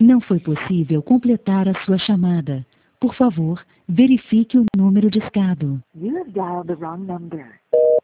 Não foi possível completar a sua chamada. Por favor, verifique o número discado. You have dialed the wrong number.